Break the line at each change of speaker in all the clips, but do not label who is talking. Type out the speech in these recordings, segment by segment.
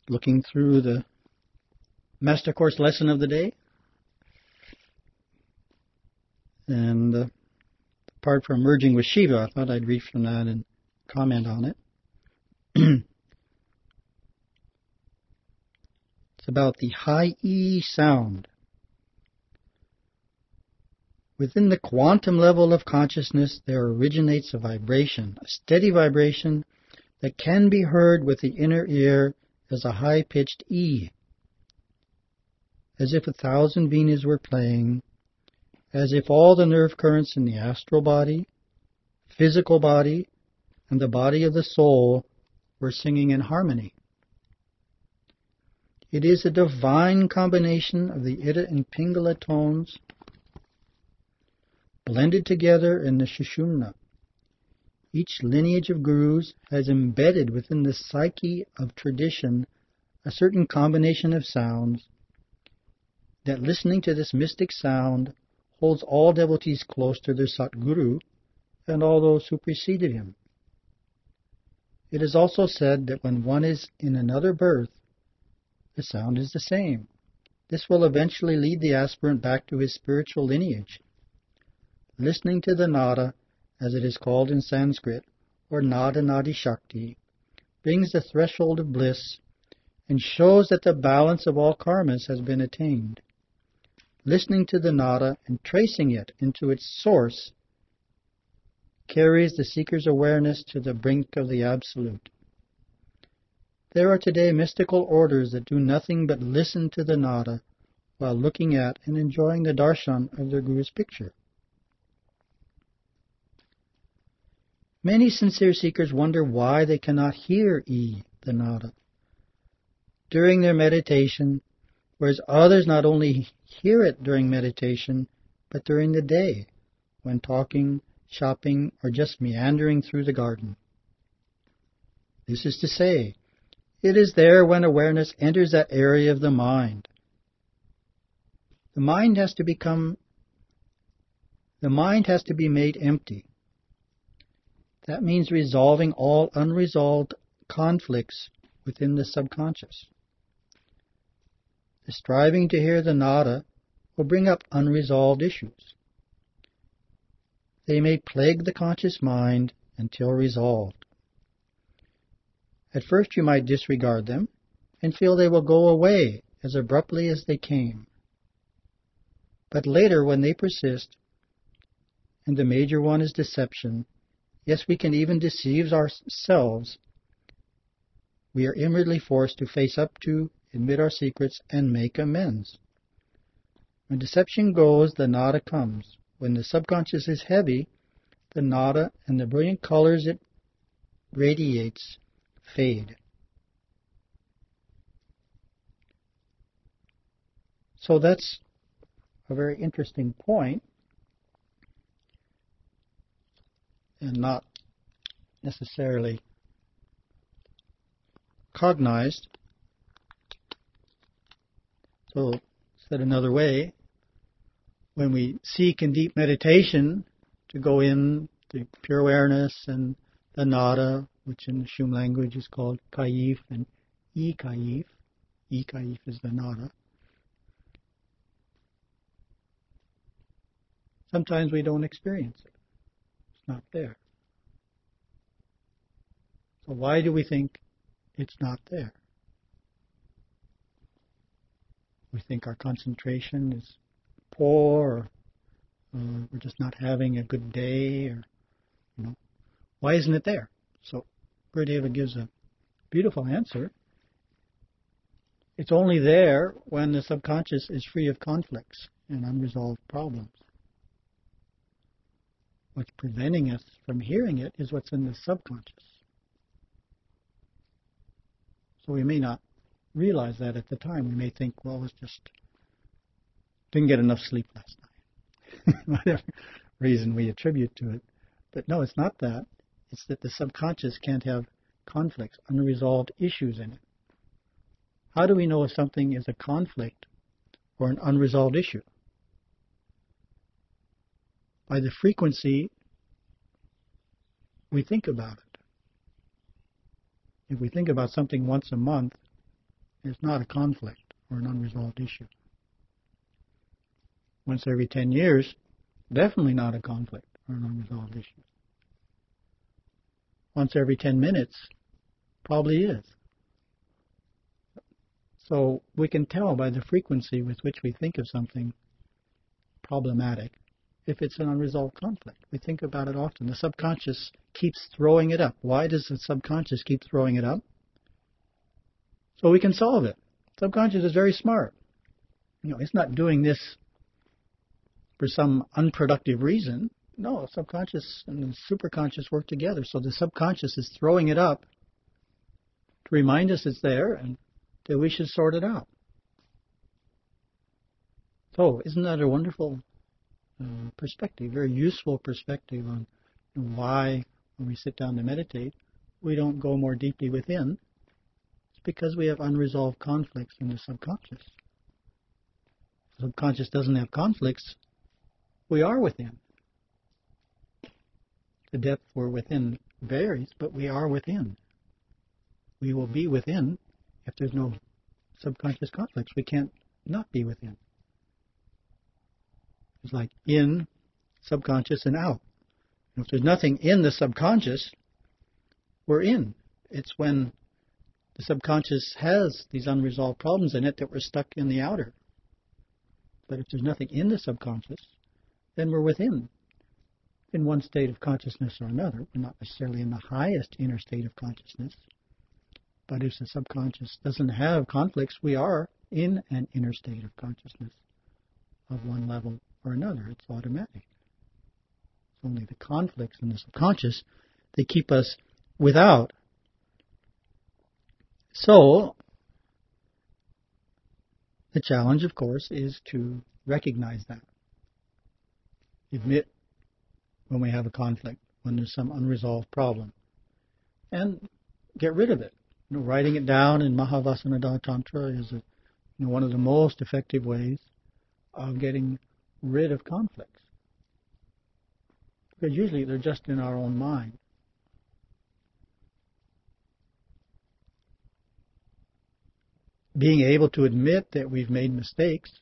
looking through the Master Course lesson of the day. And apart from merging with Shiva, I thought I'd read from that and comment on it. It's about the high E sound. Within the quantum level of consciousness, there originates a vibration, a steady vibration that can be heard with the inner ear as a high-pitched E, as if 1,000 venas were playing, as if all the nerve currents in the astral body, physical body, and the body of the soul were singing in harmony. It is a divine combination of the Ida and Pingala tones blended together in the Sushumna. Each lineage of gurus has embedded within the psyche of tradition a certain combination of sounds that, listening to this mystic sound, holds all devotees close to their Satguru and all those who preceded him. It is also said that when one is in another birth, the sound is the same. This will eventually lead the aspirant back to his spiritual lineage. Listening to the nada, as it is called in Sanskrit, or nada nadi shakti, brings the threshold of bliss and shows that the balance of all karmas has been attained. Listening to the nada and tracing it into its source carries the seeker's awareness to the brink of the Absolute. There are today mystical orders that do nothing but listen to the nada while looking at and enjoying the darshan of their guru's picture. Many sincere seekers wonder why they cannot hear E, the nada, during their meditation, whereas others not only hear it during meditation, but during the day, when talking, shopping, or just meandering through the garden. This is to say, it is there when awareness enters that area of the mind. The mind has to be made empty. That means resolving all unresolved conflicts within the subconscious. The striving to hear the nada will bring up unresolved issues. They may plague the conscious mind until resolved. At first you might disregard them and feel they will go away as abruptly as they came. But later, when they persist, and the major one is deception, yes, we can even deceive ourselves, we are inwardly forced to face up to, admit our secrets, and make amends. When deception goes, the nada comes. When the subconscious is heavy, the nada and the brilliant colors it radiates fade. So that's a very interesting point, and not necessarily cognized. So, said another way, when we seek in deep meditation to go in to pure awareness and the nada, which in the Shum language is called kaif and e-kaif. E-kaif is the nada. Sometimes we don't experience it. It's not there. So why do we think it's not there? We think our concentration is poor, or we're just not having a good day, or, why isn't it there? So Gurudeva gives a beautiful answer. It's only there when the subconscious is free of conflicts and unresolved problems. What's preventing us from hearing it is what's in the subconscious. So we may not realize that at the time. We may think, well, it's just didn't get enough sleep last night. Whatever reason we attribute to it. But no, it's not that. It's that the subconscious can't have conflicts, unresolved issues in it. How do we know if something is a conflict or an unresolved issue? By the frequency we think about it. If we think about something once a month, is not a conflict or an unresolved issue. Once every 10 years, definitely not a conflict or an unresolved issue. Once every 10 minutes, probably is. So we can tell by the frequency with which we think of something problematic if it's an unresolved conflict. We think about it often. The subconscious keeps throwing it up. Why does the subconscious keep throwing it up? So we can solve it. Subconscious is very smart. It's not doing this for some unproductive reason. No, subconscious and the superconscious work together. So the subconscious is throwing it up to remind us it's there and that we should sort it out. So isn't that a wonderful perspective, very useful perspective on why when we sit down to meditate, we don't go more deeply within? It's because we have unresolved conflicts in the subconscious. The subconscious doesn't have conflicts. We are within. The depth we're within varies, but we are within. We will be within if there's no subconscious conflicts. We can't not be within. It's like in, subconscious, and out. If there's nothing in the subconscious, we're in. It's when the subconscious has these unresolved problems in it that we're stuck in the outer. But if there's nothing in the subconscious, then we're within. In one state of consciousness or another. We're not necessarily in the highest inner state of consciousness. But if the subconscious doesn't have conflicts, we are in an inner state of consciousness of one level or another. It's automatic. It's only the conflicts in the subconscious that keep us without. So, the challenge, of course, is to recognize that. Admit when we have a conflict, when there's some unresolved problem, and get rid of it. Writing it down in Mahavasanada Tantra is one of the most effective ways of getting rid of conflicts. Because usually they're just in our own mind. Being able to admit that we've made mistakes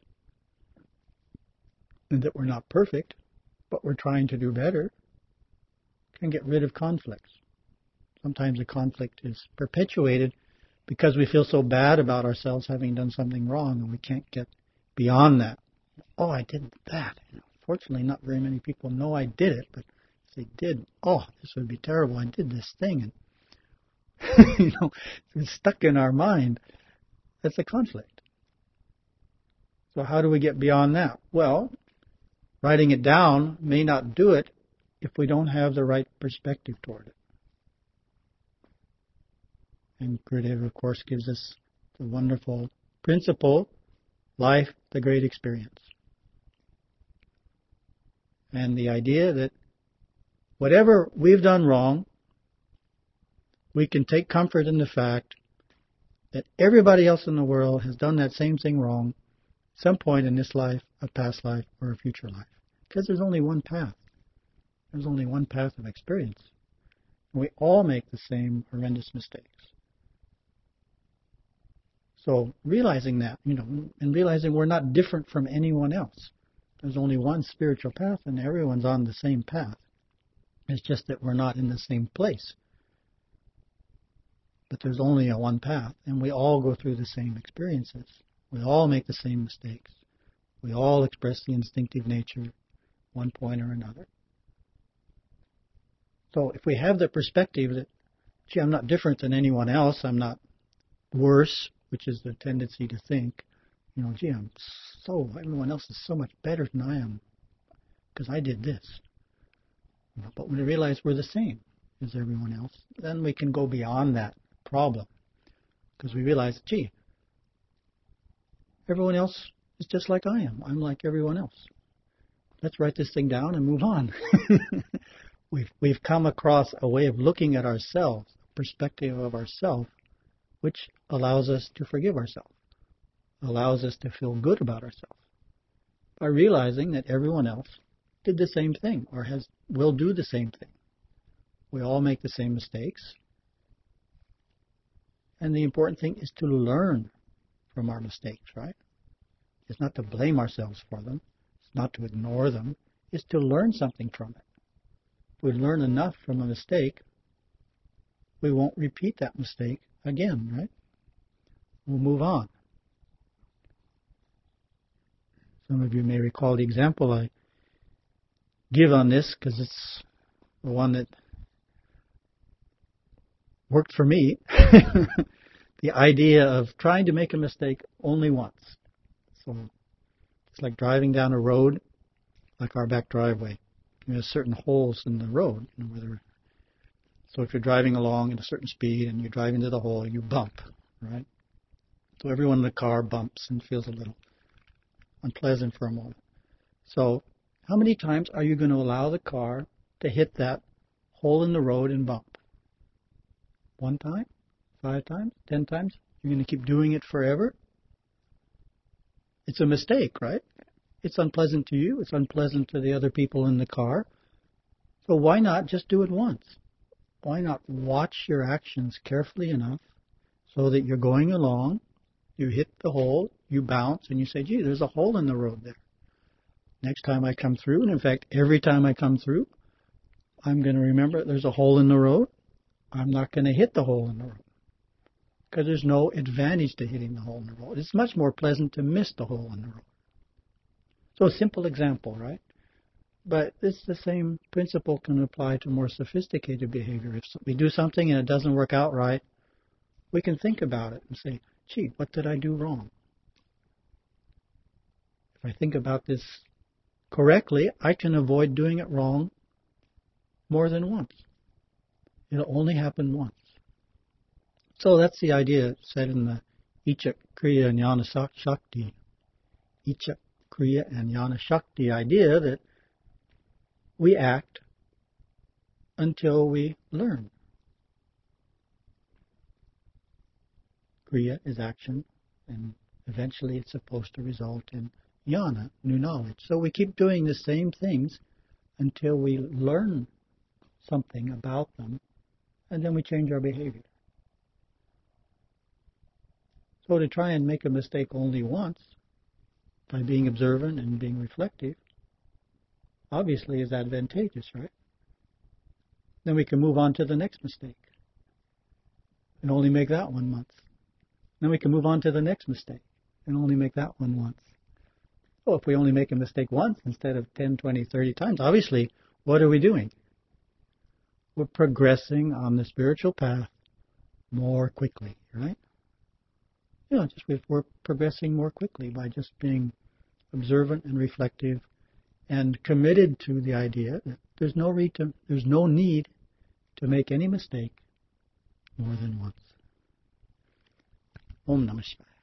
and that we're not perfect, but we're trying to do better, can get rid of conflicts. Sometimes a conflict is perpetuated because we feel so bad about ourselves having done something wrong and we can't get beyond that. Oh, I did that. Fortunately, not very many people know I did it, but if they did, oh, this would be terrible. I did this thing. And, it's stuck in our mind. That's a conflict. So how do we get beyond that? Well, writing it down may not do it if we don't have the right perspective toward it. And Gurudev, of course, gives us the wonderful principle, life, the great experience. And the idea that whatever we've done wrong, we can take comfort in the fact that everybody else in the world has done that same thing wrong at some point in this life, a past life, or a future life. Because there's only one path. There's only one path of experience. And we all make the same horrendous mistakes. So realizing that, and realizing we're not different from anyone else. There's only one spiritual path and everyone's on the same path. It's just that we're not in the same place. But there's only one path and we all go through the same experiences. We all make the same mistakes. We all express the instinctive nature at one point or another. So if we have the perspective that, gee, I'm not different than anyone else, I'm not worse, which is the tendency to think, gee, everyone else is so much better than I am because I did this. But when we realize we're the same as everyone else, then we can go beyond that problem because we realize, gee, everyone else is just like I am. I'm like everyone else. Let's write this thing down and move on. We've come across a way of looking at ourselves, a perspective of ourselves, which allows us to forgive ourselves, allows us to feel good about ourselves, by realizing that everyone else did the same thing or will do the same thing. We all make the same mistakes. And the important thing is to learn from our mistakes, right? It's not to blame ourselves for them. It's not to ignore them. It's to learn something from it. If we learn enough from a mistake, we won't repeat that mistake again, right? We'll move on. Some of you may recall the example I give on this because it's the one that worked for me. The idea of trying to make a mistake only once. So it's like driving down a road, like our back driveway. There's certain holes in the road. So if you're driving along at a certain speed and you drive into the hole, you bump, right? So everyone in the car bumps and feels a little unpleasant for a moment. So how many times are you going to allow the car to hit that hole in the road and bump? 1 time? 5 times? 10 times? You're going to keep doing it forever? It's a mistake, right? It's unpleasant to you. It's unpleasant to the other people in the car. So why not just do it once? Why not watch your actions carefully enough so that you're going along, you hit the hole, you bounce, and you say, gee, there's a hole in the road there. Next time I come through, and in fact, every time I come through, I'm going to remember there's a hole in the road. I'm not going to hit the hole in the road because there's no advantage to hitting the hole in the road. It's much more pleasant to miss the hole in the road. So a simple example, right? But it's the same principle can apply to more sophisticated behavior. If we do something and it doesn't work out right, we can think about it and say, gee, what did I do wrong? If I think about this correctly, I can avoid doing it wrong more than once. It'll only happen once. So that's the idea said in the Icha, Kriya, and Jnana Shakti. Icha, Kriya, and Jnana Shakti idea that we act until we learn. Kriya is action, and eventually it's supposed to result in jnana, new knowledge. So we keep doing the same things until we learn something about them, and then we change our behavior. So to try and make a mistake only once, by being observant and being reflective, obviously is advantageous, right? Then we can move on to the next mistake and only make that one once. Then we can move on to the next mistake and only make that one once. Well, if we only make a mistake once instead of 10, 20, 30 times, obviously, what are we doing? We're progressing on the spiritual path more quickly, right? We're progressing more quickly by just being observant and reflective and committed to the idea that there's no need to make any mistake more than once. Om Namah Shivaya.